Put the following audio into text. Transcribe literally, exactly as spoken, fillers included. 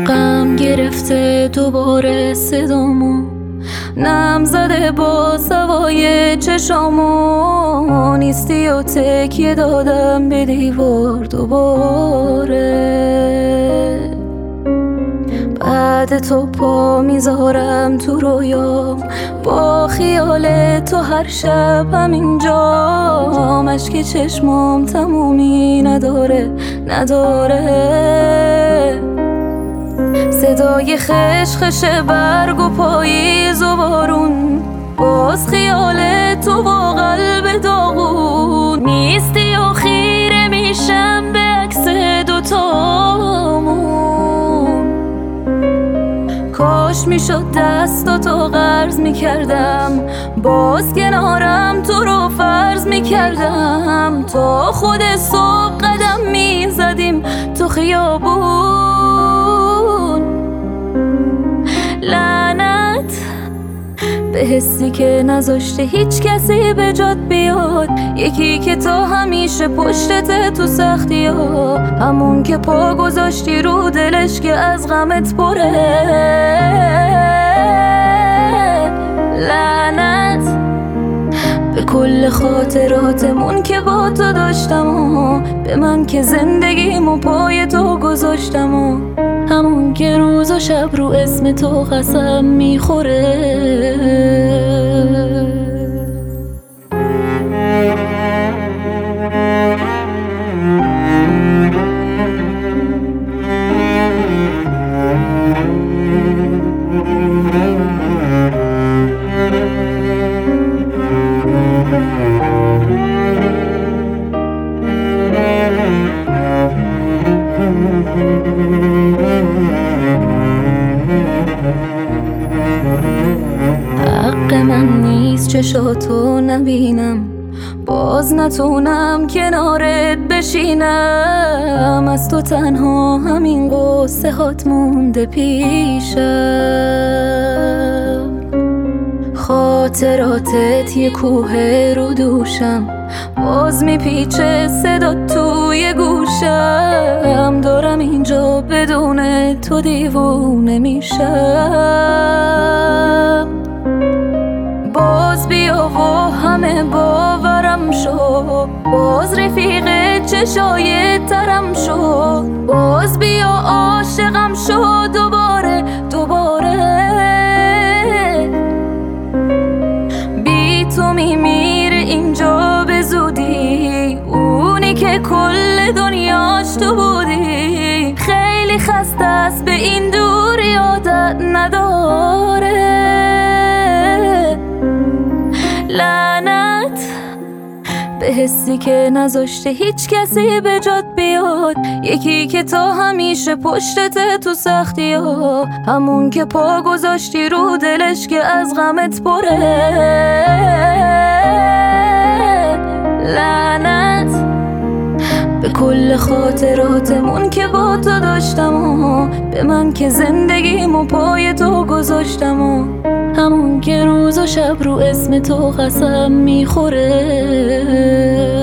غم گرفته دوباره صدامو، نم زده با سوای چشامو، نیستی و تکیه دادم به دیوار دوباره. بعد تو پا میذارم تو رویام، با خیال تو هر شب همینجام، اشک چشمام تمومی نداره نداره. صدای خشخش برگ و پاییز و بارون، باز خیال تو با قلب داغون، نیستی و خیره میشم به عکس دوتامون. کاش میشد دستاتو قرض میکردم، باز کنارم تو رو فرض میکردم، تا خود صبح قدم میزدیم تو خیابون. لعنت به حسی که نذاشته هیچ کسی به جات بیاد، یکی که تا همیشه پشتت تو سختی ها، همون که پا گذاشتی رو دلش که از غمت پره. لعنت به کل خاطراتمون که با تو داشتم و به من که زندگیمو پای تو گذاشتم و همون که روز و شب رو اسم تو قسم میخوره. حق من نیست چشاتو نبینم، باز نتونم کنارت بشینم، از تو تنها همین قصه هات مونده پیشم. خاطراتت یه کوه رو دوشم، باز میپیچه صدا توی گوشم، دارم اینجا بدون تو دیوونه میشم. باز بیا و همه باورم شو، باز رفیق چشای ترم شو، باز بیا عاشقم شو دوباره دوباره. بی تو میمیره اینجا به زودی، اونی که کل دنیاش تو بودی، خیلی خسته است به این دوری عادت نداره. لعنت به حسی که نذاشته هیچ کسی به جات بیاد، یکی که تا همیشه پشتت تو سختی ها، همون که پا گذاشتی رو دلش که از غمت پره. لعنت به کل خاطراتمون که با تو داشتم و به من که زندگیمو پای تو گذاشتم و همون که روز و شب رو اسم تو قسم میخوره.